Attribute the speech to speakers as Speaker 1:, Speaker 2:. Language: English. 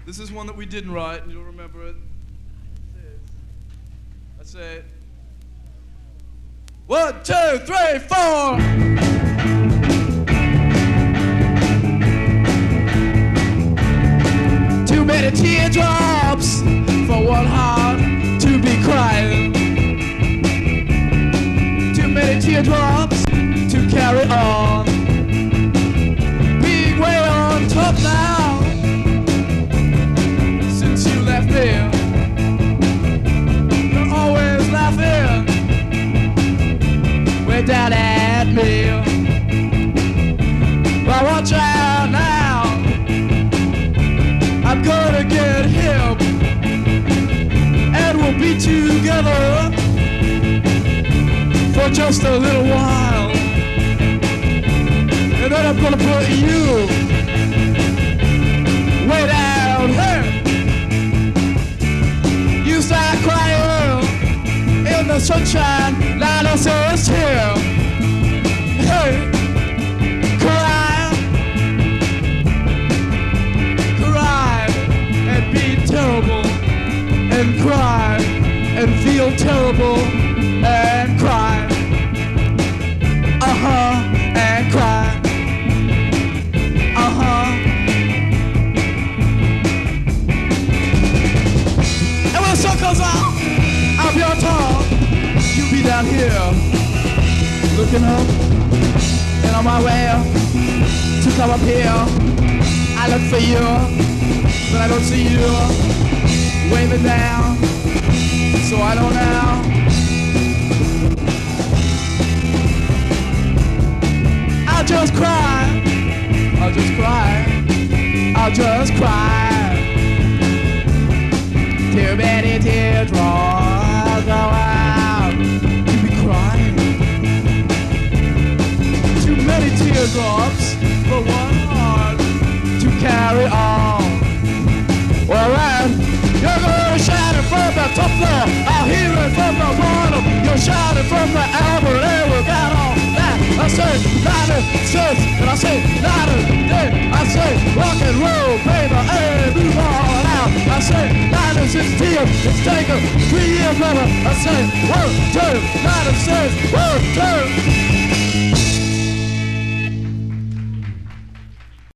Speaker 1: This is one that we didn't write, and you'll remember it. I say, 1, 2, 3, 4. Too many teardrops for one heart to be crying. Too many teardrops to carry on. Being way on top now since you left me. You're always laughing way down at me. But watch out now, I'm gonna get him, and we'll be together for just a little while. And then I'm gonna put you way down here. You start crying in the sunshine, Lila says here. Hey, cry, cry and be terrible, and cry and feel terrible, and cry, and cry. And when the sun comes out, I'll be on top. You'll be down here, looking up, and on my way to come up here. I look for you, but I don't see you. Waving down, so I don't know. I'll just cry, I'll just cry, I'll just cry. Too many teardrops go out, you be crying. Too many teardrops for one heart to carry on. Alright, you're gonna shout it from the top floor, I'll hear it from the bottom. You're shouting from the album, and we got all that. I say, louder, says, and I say, louder, then I say, rock and roll, baby, and move on out. I say, louder, 16, it's taken 3 years, brother. I say, 1, 2, louder, says, 1, 2.